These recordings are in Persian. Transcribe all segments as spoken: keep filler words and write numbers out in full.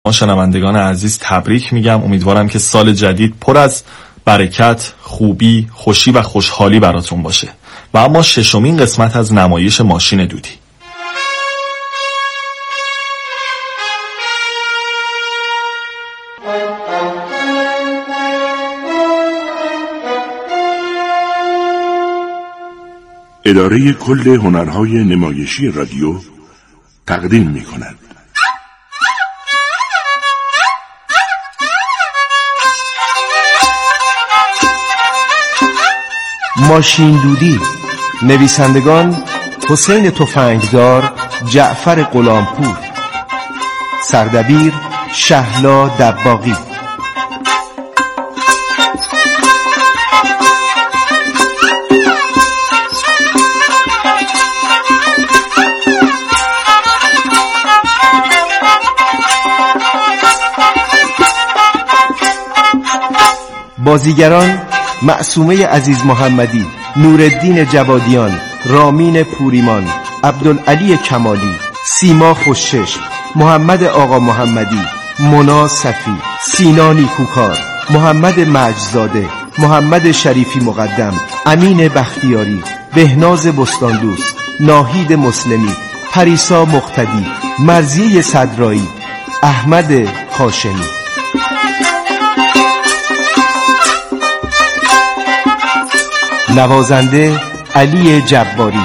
ما شنوندگان عزیز تبریک میگم. امیدوارم که سال جدید پر از برکت، خوبی، خوشی و خوشحالی براتون باشه. و اما ششمین قسمت از نمایش ماشین دودی. اداره کل هنرهای نمایشی رادیو تقدیم می کند. ماشین دودی. نویسندگان حسین تفنگدار، جعفر غلامپور. سردبیر شهلا دباغی. بازیگران: معصومه عزیز محمدی، نورالدین جوادیان، رامین پوریمان، عبدالعلی کمالی، سیما خوشش، محمد آقا محمدی، مونا صفی، سینا نیکوکار، محمد مجزاده، محمد شریفی مقدم، امین بختیاری، بهناز بستاندوست، ناهید مسلمی، پریسا مقتدی، مرضیه صدرایی، احمد هاشمی. نوازنده علی جباری.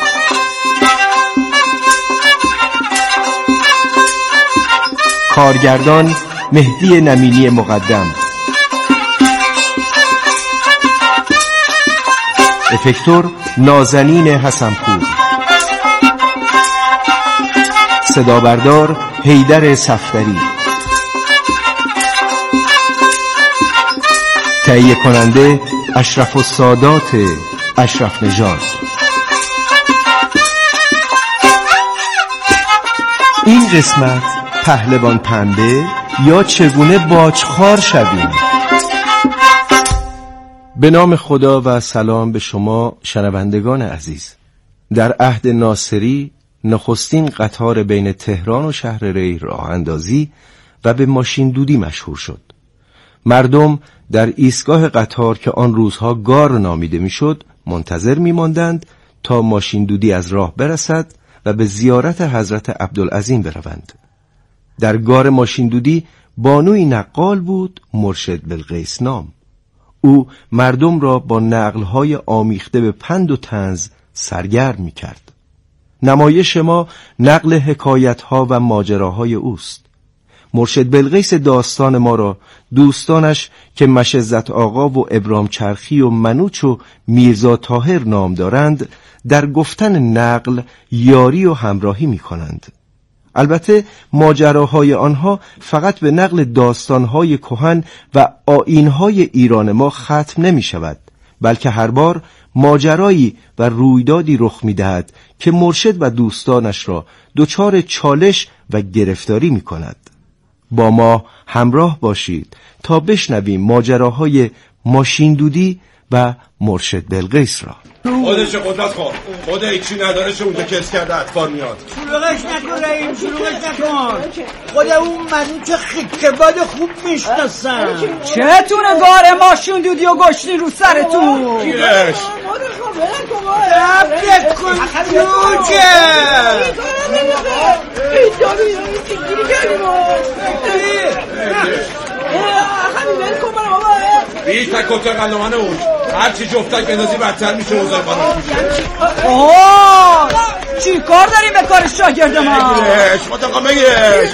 کارگردان مهدی نمینی مقدم. افکتور نازنین حسنپور. صدابردار حیدر صفدری. تهیه کننده اشرف السادات اشرف نژاد. این قسمت پهلوان پنبه یا چگونه باجخوار شویم. به نام خدا و سلام به شما شنوندگان عزیز. در عهد ناصری نخستین قطار بین تهران و شهر ری راه اندازی و به ماشین دودی مشهور شد. مردم در ایستگاه قطار که آن روزها گار نامیده میشد منتظر میماندند تا ماشین دودی از راه برسد و به زیارت حضرت عبدالعظیم بروند. در گار ماشین دودی بانوی نقال بود، مرشد بلقیس نام. او مردم را با نقل‌های آمیخته به پند و طنز سرگرم می‌کرد. نمایش ما نقل حکایت‌ها و ماجراهای اوست. مرشد بلقیس داستان ما را دوستانش که مشزت آقا و ابرام چرخی و منوچ و میرزا طاهر نام دارند در گفتن نقل یاری و همراهی می کنند. البته ماجراهای آنها فقط به نقل داستانهای کهن و آیینهای ایران ما ختم نمی شود، بلکه هر بار ماجرایی و رویدادی رخ می دهد که مرشد و دوستانش را دچار چالش و گرفتاری می کند. با ما همراه باشید تا بشنویم ماجراهای ماشین دودی و مرشد بلقیس را. خودش قدرت خواه خود ایچی نداره چه اونجا کس کرده اطفال میاد. شلوغش نکن رئیم، شلوغش نکن. خود اون منوچه خیکباد خوب میشناسن. چتونه گاره ماشین دودی و گشتی رو سرتون؟ گیرش دفت کن جوجه بی تک کتر قلمانه اون هرچی جفتک بندازی بدتر میشه اوزای قانون. آه چی کار داریم به کار شاگرد من؟ بگیرش مطلقا بگیرش.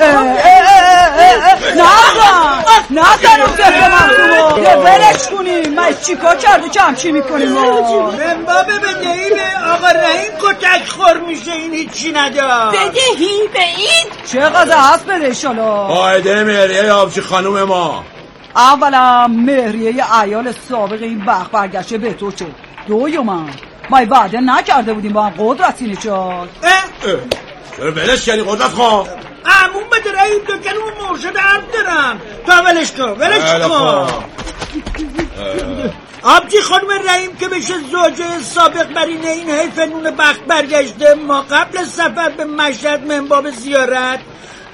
نزن نزن اون طفل مخدوم رو برش کنیم. من چی کار کرده که همچی میکنیم؟ منبابه بدهی به آقا رحیم کتک خور میشه، این هیچی ندار. بدهی به این؟ چقدر هست بده شالا؟ قاعده مهریه آبچی خانوم ما. اولا مهریه ایال سابق این بخ برگشته به تو چه؟ دویومم ما وعده نکرده بودیم با هم قدرت اینه چاد. چرا ولش کردی قدرت خواه؟ امون بده رئیم دکن اون مرشد حرف دارم تا ولش کن ولش کن. آبجی خانم رحیم که بشه زوجه سابق برین این حیف نون بخت برگشته، ما قبل سفر به مشهد منباب زیارت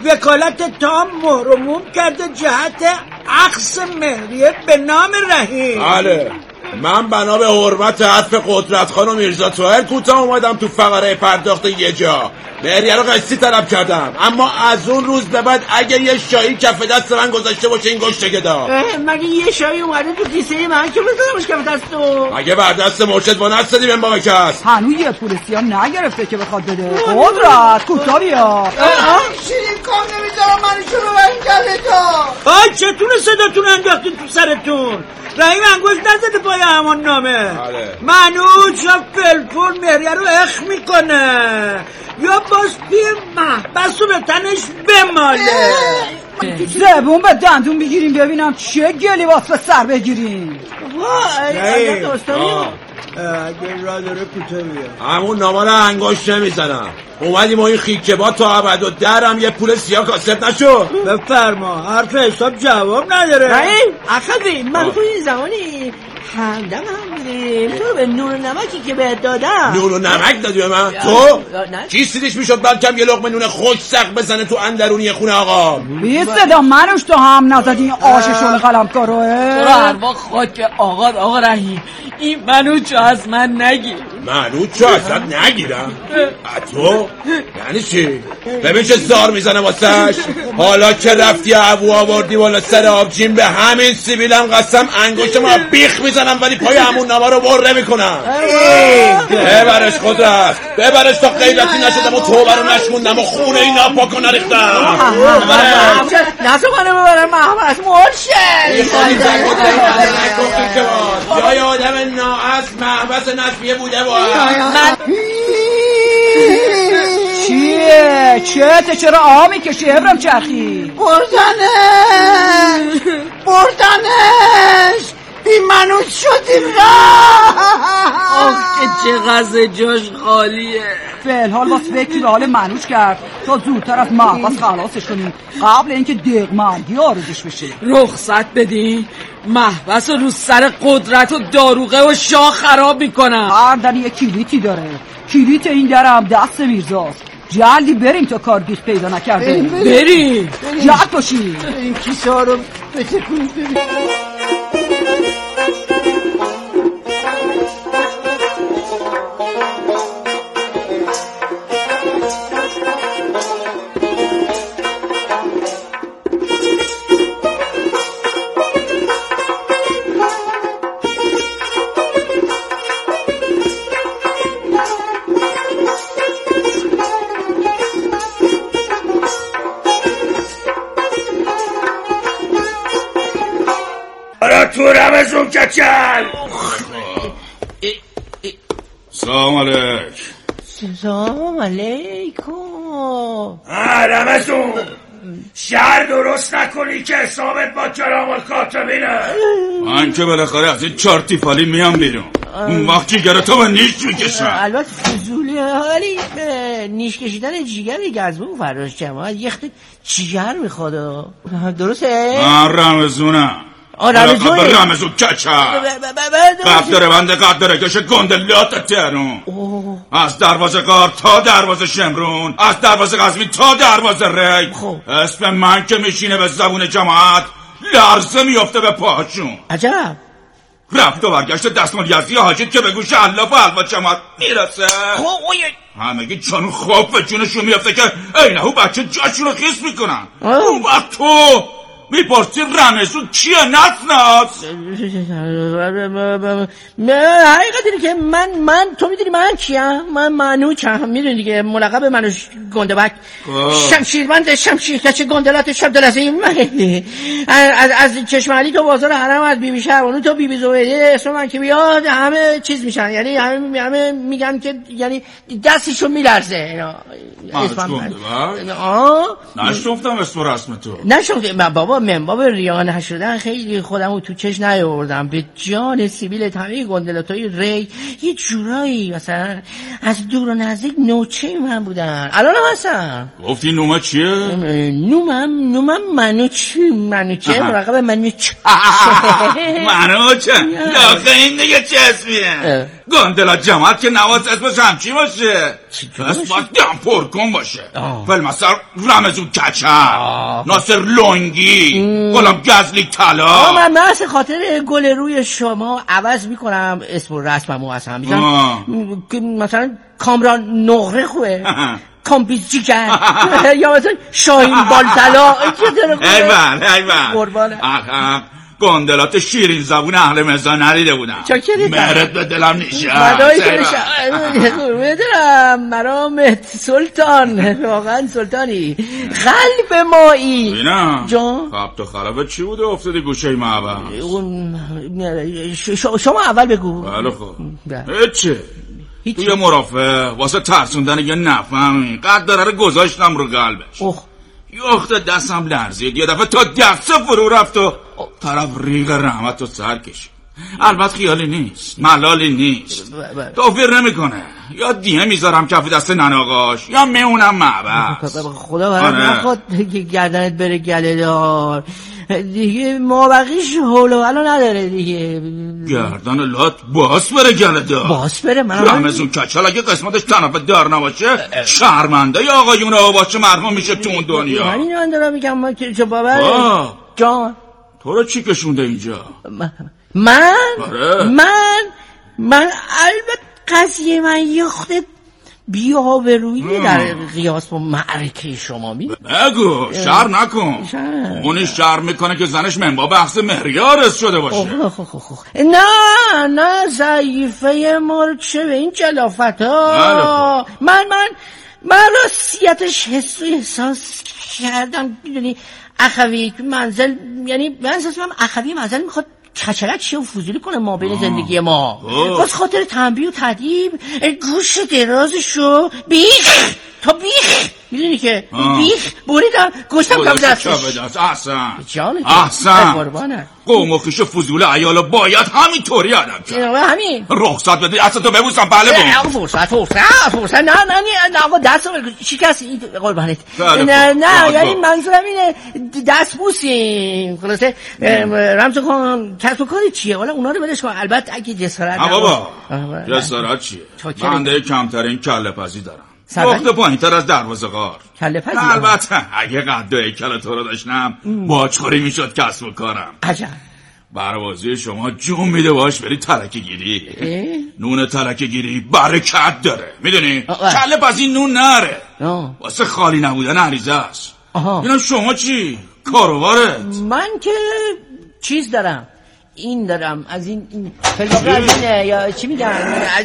وکالت تام مهرموم کرده جهت اخذ مهریه به نام رحیم. بله، من بنا به حرمت حرف قدرت خان و میرزا طاهر کوتاه اومدم تو فقره پرداخت یه جا مهریه رو قسطی طلب کردم، اما از اون روز به بعد اگه یه شایی کف دست من گذاشته باشه این گشت گدا. مگه یه شایی اومده تو کیسه من که بذارمش کف دست تو؟ مگه بر دست مرشد با نستدی بهم با کس هنوز یه پول سیام نگرفته که بخواد بده. قدرت کوتاه بیا. شیرین کام نمیذارم منشو رو برین گله تا. آی چتون صداتون انداختین تو سرتون؟ رحیم انگوش نزده پای همان نامه. منوچ یا فلفل مهریه رو اخ میکنه یا باز بیر محبس رو به تنش بماله. زبون به دندون بگیریم ببینم چه گلی واسه سر بگیریم. اگه اگه را داره کوتاه بیا. همون نامه رو انگوش نمیزنم. اومدیم و این خیکه با تا عبد و درم یه پول سیاه کاسب نشو. بفرما، حرف حساب جواب نداره. رحیم اخوی من تو این زمانی همدم هم بودیم تو به نون و نمکی که بهت دادم. نون و نمک دادی به من؟ تو؟ کی سیدش میشد بلکم یه لقمه نون خوش سق بزنه تو اندرونی خونه آقا. بی صدا منوش تو هم نزدی این آششون قلم کاروه. تو رو هروا خاک آقا آقا رحیم این منوچو از من نگیر. منوچو از من نگیرم؟ تو؟ یعنی چی؟ ببین چه زار میزنه واسش. حالا که رفتی ابو آوردی والا سر آبجیم به همین سیبیلم قسم انگشت ما بیخ میزنم ولی پای همون نما رو بر نمیکنم. ببرش قدرت، ببرش تا غیبتی نشدم و توبه رو نشموندم و خونه این ناپاکو نریختم. نسو منو ببرم محبس مرشد. این خواهی زنگو تا این مدر نکن که باز جای آدم ناعص محبس نسبیه بوده باز. چیه؟ چه چرا آمی کشی ابرم چرخی؟ بردنش بردنش این منوچ شدی را. آخ که چقدر جاش خالیه. فعل باز فکری به حال منوچ کرد تا زودتر از محبس خلاصش کنیم قبل اینکه دق مرگی آرزش بشه. رخصت بدین محبس رو رو سر قدرت و داروغه و شاه خراب میکنم. هر در یه کلیتی داره، کلیت این درم دست میرزاست. جلدی بریم تا کارگیش پیدا نکرده. بریم جلد باشیم. این کیسه ها رو بتکونید ببین. تو رمزون کچل. سلام علیک. سلام علیکم. رمزون شهر درست نکنی که حسابت با کرام الکاتبینه. من که بالاخره از این چارتی فالی میام بیرون اون وقت جیگر تو به نیش میکشم. البته فضولیه ولی نیش کشیدن جیگر گزبون فراش جماعت یه خیلی جیگر میخواد. درسته؟ من رمزونم. رمزون رمزون کچه قبل داره بنده قبل داره کشه گندلات تهرون از دروازه قار تا دروازه شمرون از دروازه قزوین تا دروازه ری. اسم من که میشینه به زبون جماعت لرزه میفته به پاهاشون. عجب. رفت و برگشت دستمال یزدی حاجید که به گوش علاف و حلوا جماعت میرسه همگی چون خواب به جونشون میفته که اینهو بچه جاشون رو خیس میکنن. اون وقت تو میپرسی رمزون کیه نسناس؟ حقیقت اینه که من من تو میدونی من کیم؟ من منوچم. میدونی دیگه ملقب منو گنده بک شمشیربند شمشیر کچه گندلات شب دلزیم. از از چشم علی تا بازار حرم از بیبی شهربانو تا بیبی زبیده اسم من که بیاد همه چیز میشن. یعنی همه همه میگن که یعنی دستشو میلرزه اینا. اسم گنده بک؟ آه نشوفتم اسم رسم تو. نشوفتم بابا منباب ریا نشدن خیلی خودمو تو چش نیاوردم. به جان سیبیل تمامی گندلاتای ری یه جورایی مثلا از دور و نزدیک نوچه من بودن. الان هم هستم. گفتی نومه چیه؟ نومم نومم منوچی منوچه مراقب منوچه منوچه آخه این دیگه چه اسمیه؟ گاندلا جمال که نواز اسمش همچی باشه، اسم باید دم پرکن باشه. فیلمستر رمزون کچم، ناصر لونگی، غلام گزلی طلا. من مثل خاطر گل روی شما عوض میکنم اسم و رسممو اصلا میزنم. مثلا کامران نقره خوبه، کامپیز چیکن یا مثلا شاهین بالطلا. ایوان ایوان قربانه. گندلات شیرین زبون اهل مزا نریده بودم. مهرت به دلم نیشه. مدایی که نشه دلم مرام سلطان، واقعا سلطانی، قلب مایی. بینم جان خب تو خرابه چی بوده افتادی گوشه معبر؟ شما اول بگو. بله خب هیچه توی مرافع واسه ترسوندن یه نفهمی قد داره رو گذاشتم رو قلبش. اوه یخت دستم لرزید، یه دفعه تا دست فرو رفت و طرف ریغ رحمت رو سر کشید. البته خیالی نیست، ملالی نیست، توفیر نمیکنه. یا دیه میذارم کف دست نناقاش یا میونم معبست. خدا برات نخواد گردنت بره گله دار دیگه، ما بقیش حول و حالا نداره دیگه. گردن لات باس بره گله دار، باس بره. من رمزون کچل اگه قسمتش طرف دار نباشه شرمنده یا آقایون رو باشه مرحوم میشه تو اون دنیا. من اینو دارم میگم ما که چه باور جان تو رو چی کشونده اینجا؟ من من من البته قضیه من یه خود بی‌آبرویی در قیاس با معرکه شما می بگو شر نکن. اونی شر میکنه که زنش منبع بحث مهریارس شده باشه. اوه اوه اوه. نه نه ضعیفه مرکشه به این جلافت ها. من من من راستیتش حس و احساس کردم. میدونی اخوی منزل، یعنی من احساس میکنم اخوی منزل میخواد کچلک شه و فضولی کنه ما بین زندگی ما. باز خاطر تنبیه و تدیب گوش درازشو بیخ تا بیخ، میدونی که بیخ بریدم گوشتم کم دستش. احسن احسن قوم و خیش فضول عیالا باید همینطوری آدم کرد. همین رخصت بده اصلا تو ببوسم. بله بون فرصت فرصت فرصت نه نه نه آقا دست شکستی قربانت. نه نه یعنی منظورم اینه دست بوسیم خلاصه. رمز کن کسب و کاری چیه والا اونا رو بدش کن. البته اگه جسارت نه بابا جسارت چیه؟ بنده کمترین کله پزی دارم، وقت پایین تر از دروازه غار. کله پزی البته اگه قد و هیکل تو رو داشتم باجخوری میشد کسب و کارم. عجب بربازی شما جون میده باش بری ترکه گیری. نون ترکه گیری برکت داره، میدونی کله پزی نون نره، واسه خالی نبودن عریضه است. اینم شما چی؟ کاروباره؟ من که چیز دارم، این دارم از این این فلوقه از اینه یا چی میگن از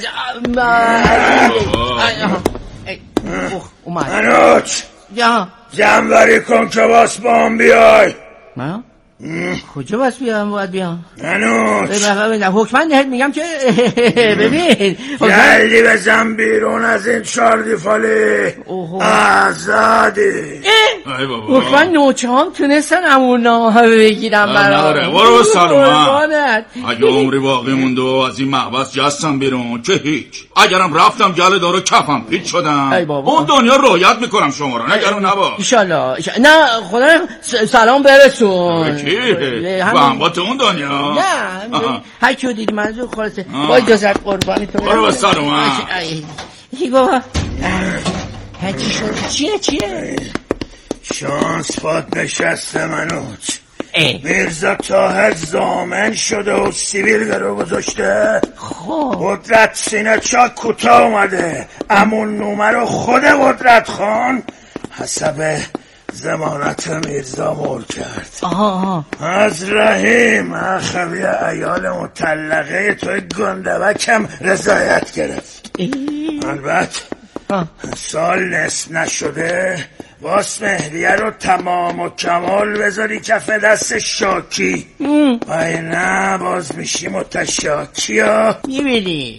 اومد منوچ جا جمعوری کن که باس با هم بیای. من؟ کجا باس بیام باید بیام؟ منوچ حکمن دهت میگم که ببین جلدی بزن بیرون از این چاردیفالی آزادی. حکمن نوچه هم تونستن همون نامه بگیرم برای برو سلامت. اگه عمری باقی مونده و از این محبس جستم بیرون که هیچ، اگرم رفتم گله دارو کفم پیچ شدم اون دنیا رویت میکنم شما رو، نگرون نباش. ایشالله نه خدا سلام برسون. چی؟ با با تو اون دنیا؟ نه هر کیو دیدی منظور خلاصه با اجازت قربانی تو. برو سلامت. ای بابا چی شد؟ چیه چیه؟ شانس فات نشسته منوچ. میرزا تاهر زامن شده و سیبیل گرو گذاشته. قدرت سینه چاک کوتاه اومده. امون نومه خود قدرت خان حسب زمانت میرزا مول کرد. آها آها. از رحیم اخوی عیال مطلقه توی گندبکم رضایت گرفت. البته سال نصف نشده واس مهریه رو تمام و کمال بذاری کف دست شاکی و نه باز میشی متشاکی ها. میبینی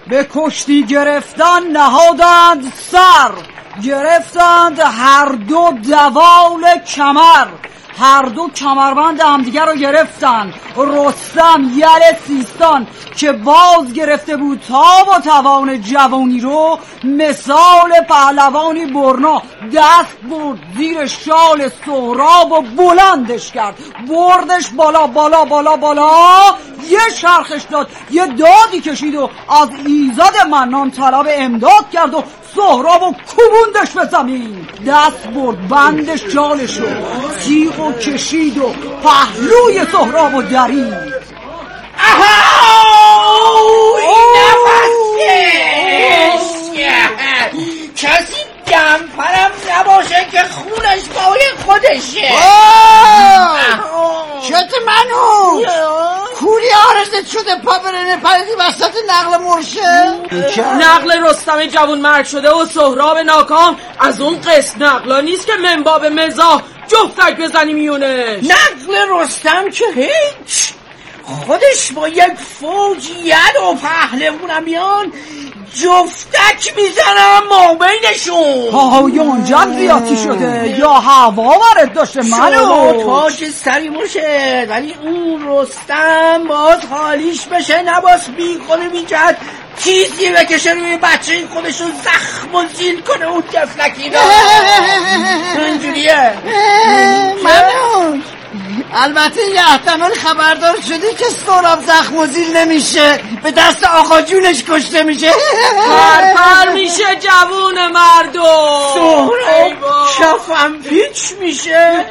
به کشتی گرفتن نهادند سر، گرفتند هر دو دوال کمر، هر دو کمربند همدیگر رو گرفتن. رستم یل سیستان که باز گرفته بود تاب و توان جوانی رو، مثال پهلوانی برنا دست برد زیر شال سهراب و بلندش کرد، بردش بالا بالا بالا بالا، یه شرخش داد، یه دادی کشید و از ایزد منان طلب امداد کرد و سهراب و کوبوندش به زمین. دست برد بندش جالشو، تیغ و کشید و پهلوی سهراب و درید. اهاو این نفسش کسی دمپرم نباشه که خونش بای خودشه. شد منو کوری آرزت شده پا برنه پردی وسط نقل مرشه. نقل رستم جوون مرگ شده و سهراب ناکام از اون قسم نقلا نیست که منباب مزاح جفتک بزنی میونش. نقل رستم که هیچ، خودش با یک فوج ید و پهلوون میان جفتک میزنم ما بینشون. ها یا اونجا زیادی شده یا هوا ورد داشته منو. شما تاج سری موشه، ولی اون رستم باز خالیش بشه نباس بی خونه میجد چیزی بکشه روی بچه این خودشو زخم و زیل کنه اون تفلکی دا اینجوریه. منو البته یه احتمال خبردار شدی که سهراب زخم و زیل نمیشه، به دست آقا جونش کشته میشه. پرپر میشه جوون مردم، سهراب شفم پیچ میشه.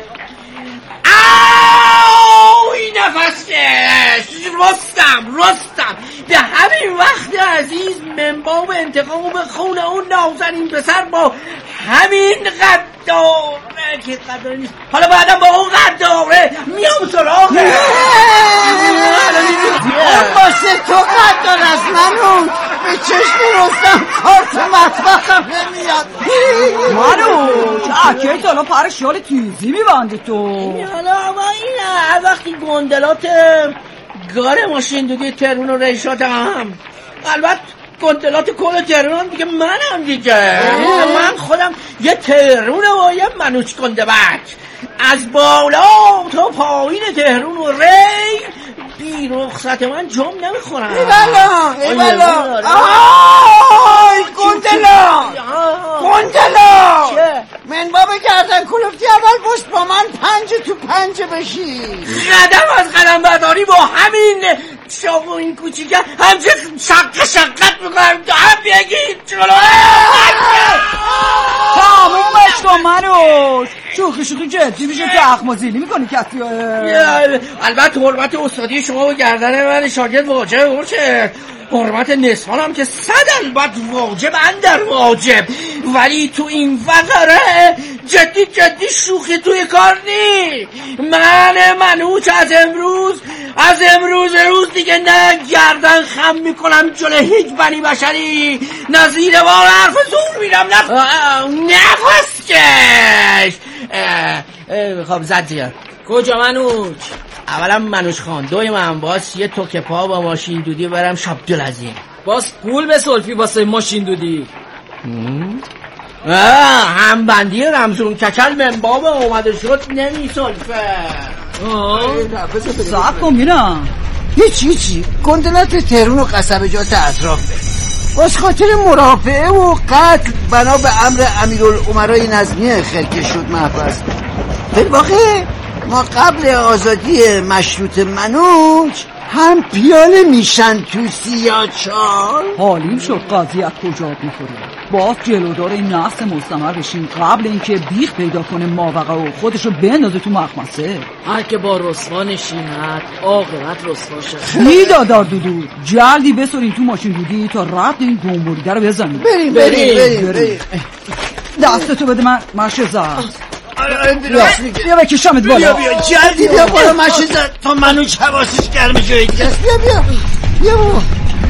آو این نفسش. رستم رستم به همین وقت عزیز منباب انتقام به خون اون نازنین پسر با همین قداره که قداره نیست، حالا بعدم با اون قداره میام سراغه. اون باشه تو قدار از منو به چشم رستم کارت مطبخم نمیاد. منو چه اکیت حالا پر شال تیزی میبندی تو. حالا آقا اینه وقتی گندلات گار ماشین دودی ترون و ریشات هم، البته گندلات کل ترون دیگه منم دیگه. من خودم یه ترون و یه منوچ گندبک، از بالا تا پایین تهرون و ری بی رخصت من جم نمیخورم. ای بلا ای بلا آی گندلا گندلا منباب گردن کلفتی اول پشت با من پنج تو پنج بشی. قدم از قدم برداری با همین شاق و این کوچیکه همچه شق شقت میکنم تا هم بگید جلو. تمومش کن منو. شوخی شوخی جدی میشه زخم و زیلی میکنی کسی. البته حرمت استادی شما و گردن من شاگرد واجب باشه، حرمت نسوان هم که صد البته واجب اندر واجب، ولی تو این فقره جدی جدی شوخی توی کار نی. من منوچ از امروز از امروز روز دیگه نه گردن خم میکنم جلو هیچ بنی بشری، نه زیر بار حرف زور میرم، نه نفس کش. خب زد زیاد کجا منوچ؟ اولا منوش خان، دوی من باز یه توکه پا با ماشین دودی برم شابدالعظیم. باز پول به سلفی واسه ماشین دودی. هم بندی رمزون کچل منباب اومده شد نمی سلفه. صاحب کن بینم هیچی هیچی گندلات تهرون و قصبجات اطراف باز خاطر مرافعه و قتل بنا به امر امیرالامرای نظمیه خرکه شد محفظ. در واقع ما قبل آزادی مشروط منوچ هم پیاله میشن تو سیاچال. حالیم شد قاضی از کجا میخوری. باز جلودار این نفس مستمر بشین قبل اینکه بیخ پیدا کنه ماوقع و خودشو بندازه تو مخمسه. هر که با رسوا نشیند عاقبت رسوا شد. میدادار دودو جلدی بسورین تو ماشین دودی تا ربط این گمبوریده رو بزنیم. بریم بریم بریم, بریم. دستتو بده من مرشه زد. بیا بکشمت بالا. بیا بیا جلدی بیا بالا ماشین زد تا منوچ حواسش گرم جایی کس. بیا بیا بیا بابا.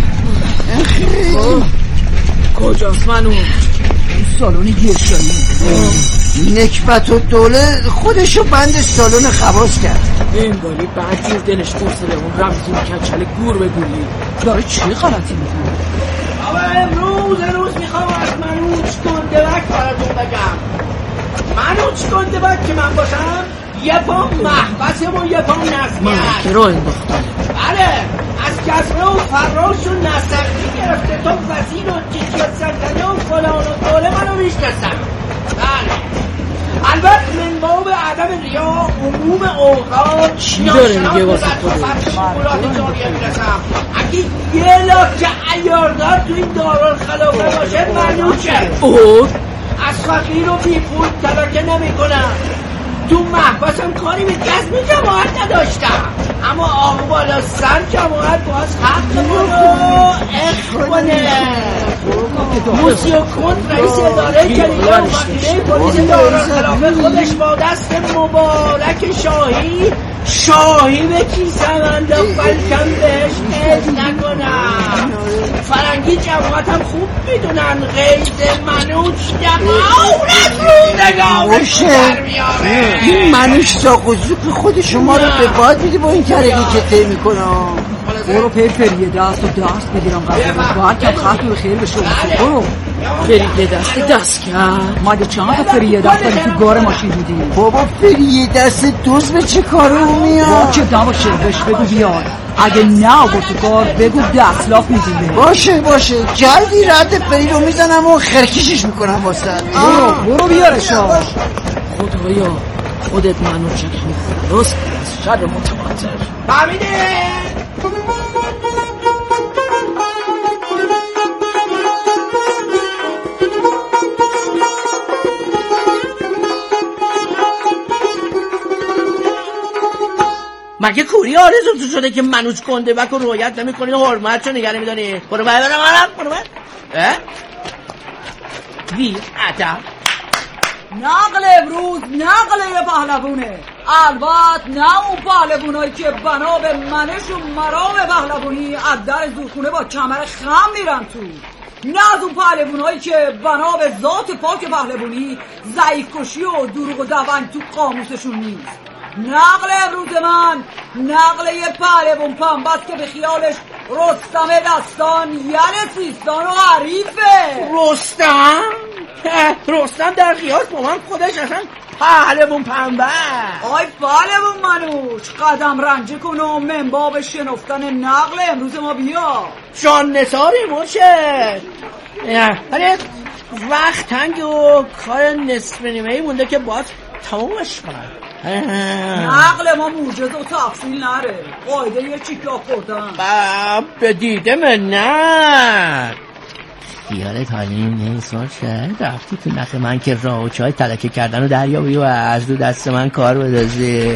کجاست منوچ؟ سالن گیرشایی. نکبت و دوله خودشو بند سالن خواص کرد. این گالی بعد دلش برسه به اون رمزون کچل گور بگولی. داره چی غلطی میکنه؟ آقا امروز امروز میخوام از منوچ گندبک براتون بگم. منوچ گندبک که من باشم یه پا محبسه و یه پا نظمی هست. من رو انداختم. بله از کسره و فراش و نصرقی گرفته تا وزیر و جیجی و سلطنه و فلان و دوله منو میشناسم. بله البته من باب عدم ریا عموم اوقات چی داره میگه واسه خودش؟ شمولات جاریه میرسم. اگه یه لاکه عیاردار تو این دارالخلافه باشه منوچه. اوه از فقیر و بی پول تلکه نمی کنم. تو محبسم کاری به جذب جماعت نداشتم، اما آقا بالا سر جماعت باز حق رو اخوانه. موسیو کند رئیس اداره کلیه و مخیره پلیس دارالخلافه خودش با دست مبارک شاهی شاهی به کیسم انداخت بلکم بهش اذن نکنم. فرنگی جماعتم خوب میدونن قید منوچ دقاورت رو نگاهش در میاره. این منوچ ساقوزو که خود شما رو به باد میده با این کرگی که ته میکنم. برو پی فریه دست و دست بگیرم قبل باید که خط رو خیلی بشه. برو فریه دست دست کرد. ماده چند تا فریه دست داری تو گار ماشین بودی؟ بابا فریه دست دوست به چه کارو میاد؟ باشه نباشه بهش بگو بیاد. اگه نه با تو کار بگو دستلاف میدیم. باشه باشه جلدی رد فری رو میزنم و خرکشش میکنم واسه. برو برو بیارشا. خدایا خودت منو چک میکنه درست از شر متواتر. فهمیده؟ مگه کوری آرزو تو شده که منوچ گندبک رو رعایت نمی کنی و حرمت رو نگه نمی دانی؟ برو باید برم برم برو باید اه؟ وی عدم نقل امروز نقل یه پهلوونه. البته نه اون پهلوونایی که بنا به منش و مرام پهلوونی از در زورخونه با کمر خم میرن تو. نه از اون پهلوونایی که بنا به ذات پاک پهلوونی ضعیف کشی و دروغ و دون تو قاموسشون نیست. نقل امروز من نقل یه پهلوون پنبست که به خیالش رستم دستان یعنی سیستان و حریفه. رستم؟ رستم در قیاس با من خودش اصلا پهلوون پنبست. آی پهلوون منوچ قدم رنجه کن و منباب شنفتن نقل امروز ما بیا. شان نثاری مرشد. ولی وقت تنگ و کار نصف نیمه‌ای مونده که باید تمامش کنم. نقل ما موجز و تفصیل نره. قایده یه چیکا خوردن به دیده من نه. خیالت حالیم نیست مرشد؟ رفتی تو نخ من که راه و چای تلکه کردن و دریابی و از دو دست من کار بدازی.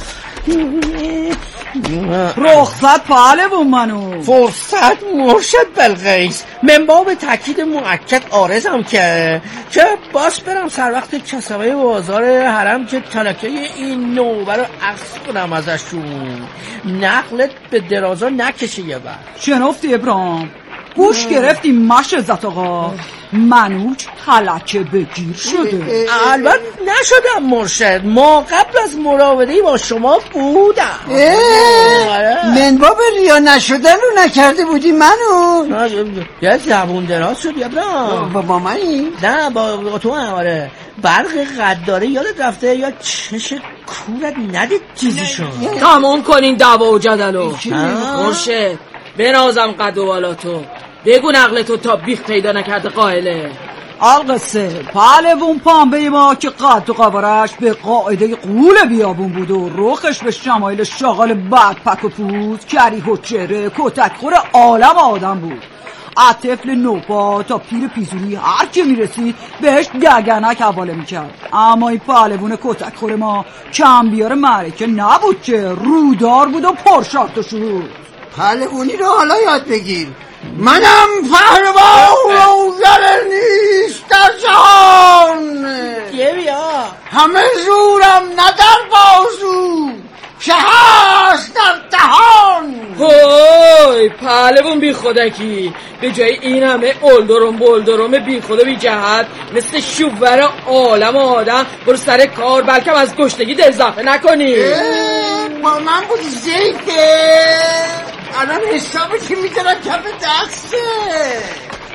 رخصت پهلوون منو. فرصت مرشد بلقیس من باب تاکید مؤکد عارضم که که باز برم سر وقت کسبه بازار حرم که تلکه این نوبه رو عکس کنم ازشون. نقلت به درازا نکشه یه بر. شنفتی ابراهیم گوش گرفتی مش عزت آقا. منوچ تلکه بگیر شده. البته نشدم مرشد. ما قبل از مراودهی با شما بودم. منباب ریا نشدن رو نکرده بودی منو؟ یه زبون دراز شد ابراهیم. با, با منی؟ نه با تو. آره برق قداره یادت رفته یا چش کورت ندید چیزی شد. تمام کنین دعوا و جدلو. مرشد برازم قد و بالاتو بگو نقلتو تا بیخ پیدا نکرده قائله. القصه پهلوون پنبه ما که قد و قوارش به قاعده قول بیابون بود و رخش به شمایل شاغال بد پک و پوز کریه و چهره کتک خور عالم آدم بود. از طفل نوپا تا پیر پیزوری هر که میرسید بهش دگنک حواله میکرد. اما این پهلوون کتک خور ما کم بیار معرکه نبود که رودار بود و پرشارت و شروع. پهلوونی رو حالا یاد بگیر. منم پهلوان روزر نیست در جهان. یه بیا همه زورم نه در بازو که هست در دهان. هوی پهلوون بی خودکی به جای این همه اولدرم بولدرم بی خود و بی جهت مثل شوور عالم آدم برو سر کار بلکه از گشتگی دلزخه نکنی. با من بودی زیده الان حسابی که میذارم کف دسته.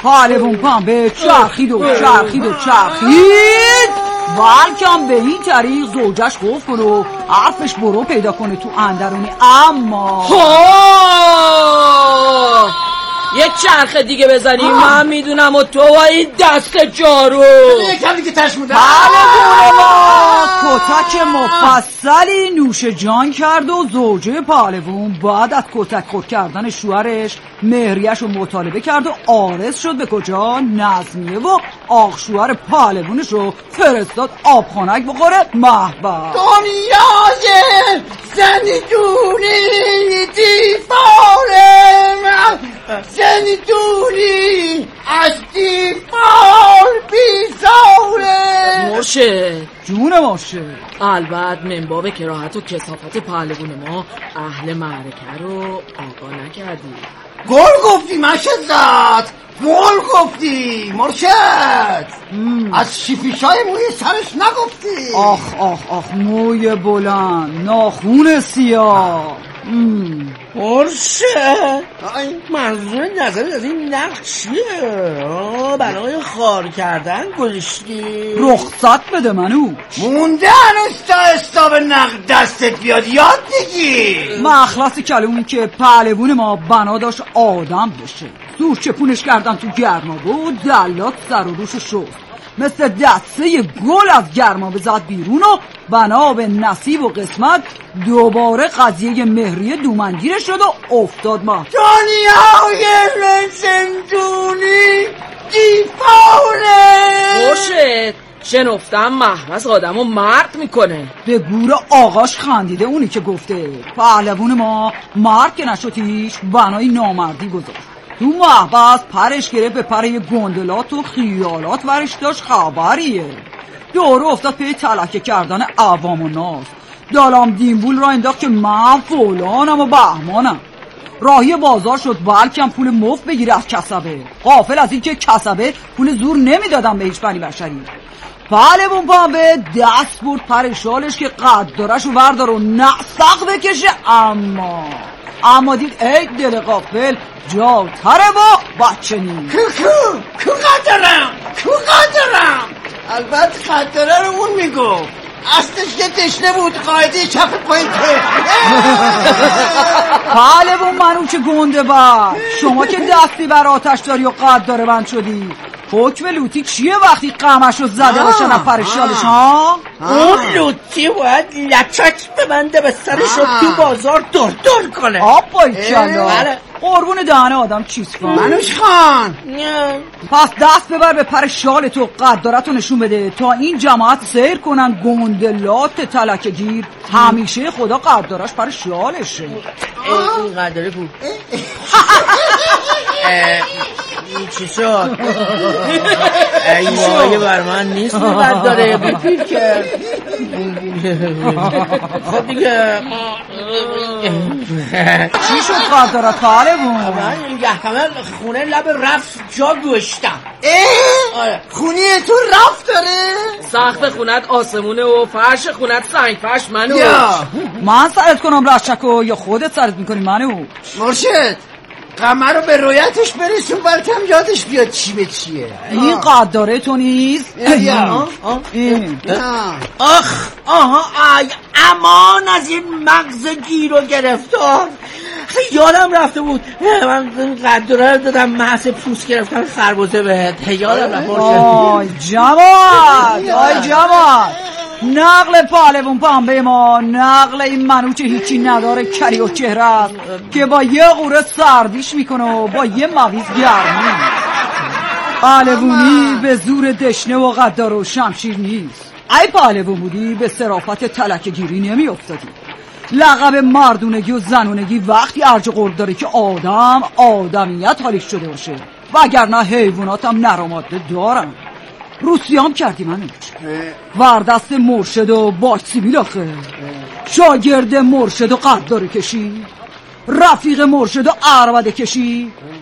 پهلوان پنبه چرخید و چرخید و چرخید بلکم به این طریق زوجش خوف کنه و حرفش برو پیدا کنه تو اندرونی. اما یک چرخ دیگه بزنی من میدونم و تو و این دست جارو یکم دیگه تش موده. پهلوان کتک مفصلی نوش جان کرد و زوجه پهلوان بعد از کتک خورد کردن شوهرش مهریش رو مطالبه کرد و عارض شد به کجا؟ نظمیه و آخ شوهر پهلوانش رو فرستاد آبخانک بخوره محبت. دنیای زندونی دیفاره زندونی از دیفار بیزاره. مرشد جون مرشد، البته من باب کراهت و کثافت پهلوان ما اهل معرکه رو آقا نکردی. گل گفتی مشزت، گل گفتی مرشد. از شیفیشای موی سرش نگفتی. آخ آخ آخ موی بلند ناخون سیاه. مرشد منظور نظرت از این نقش چیه؟ برای خار کردن گذاشتی؟ رخصت بده منو. مونده هنوز تا استاب نقد دستت بیاد یاد بگیر. مخلص کلمون که پهلوان ما بنا داشت آدم بشه، زور چپونش کردن تو گرمابه و دلات سر و روشو شست، مثل دسته گل از گرمابه زد بیرون و بنا به نصیب و قسمت دوباره قضیه مهریه دومنگیره شد و افتاد ما. دنیای زندونی دیفاره. مرشد شنفتم محوز آدمو مرد میکنه. به گور آقاش خندیده اونی که گفته پهلوان ما مرد که نشدیش بنای نامردی گذاشت. تو محبس پرش گرفت به پر یه گندلات و خیالات ورش داشت خبریه. دوره افتاد پی تلکه کردن عوام و ناس. دالام دیمبول را انداخت که من فلانم و بهمانم. راهی بازار شد بلکم پول مفت بگیره از کسبه، غافل از این که کسبه پول زور نمیدادم به هیچ بنی بشری. پهلوان پنبه دست برد پر شالش که قدارش رو بردار و نسق بکشه، اما اما دید ای دل غافل جا تره با بچه نیم. کو کو کو قدرم کو قدرم. البته قدره رو اون میگو اصلش که تشنه بود قاعده چپ پایین که. پهلوان منو که گنده بر شما که دستی بر آتش داری و قد داره بند شدی، حکم لوتی چیه وقتی قمش رو زده باشن از پرشالش ها؟ اون لوتی باید لچک ببنده به سرش رو تو بازار دور دور کنه. آب بایی کلا قربون دهنه آدم چیز کن. منوش خان پس دست ببر به پر شال تو قدارتو نشون بده تا این جماعت سیر کنن گندلات تلکه گیر. همیشه خدا قدارش پر شالشه. این قداره بود این چی شد؟ ای وای بر من نیست میبرد داره بیپیر کرد. خب دیگه چی شد قدارت پهلوان؟ من این گهکمه خونه لب رفت جا گوشتم. اه؟ خونی تو رفت داره؟ سقف خونت آسمونه و فرش خونت سنگ فرش منو. من سرت کنم رشکو یا خودت سرت میکنی منو؟ مرشد قمر رو به رویتش برسون بلکم یادش بیاد چی به چیه. این قداره تو نیست؟ این آخ آها آی امان از این مغز گیر و گرفتار. یادم رفته بود من قدره رو دادم محض پوست گرفتم خربوزه بهت. یادم رفته. آی جماعت آی جماعت نقل پهلوان پنبه ما نقل این منوچه هیچی نداره کری و چهره است که با یه قوره سردیش میکنه و با یه مویز گرمی. پهلوانی به زور دشنه و قدار و شمشیر نیست. ای پهلوان بودی به صرافت تلکه گیری نمی افتادی. لقب مردونگی و زنونگی وقتی ارج قرب داره که آدم آدمیت حالیش شده باشه، وگرنه حیوانات هم نراماده دارن. روسیام کردی منو وردست مرشد و باش سیبیل آخه، شاگرد مرشد و قداره کشی، رفیق مرشد و عربده کشی،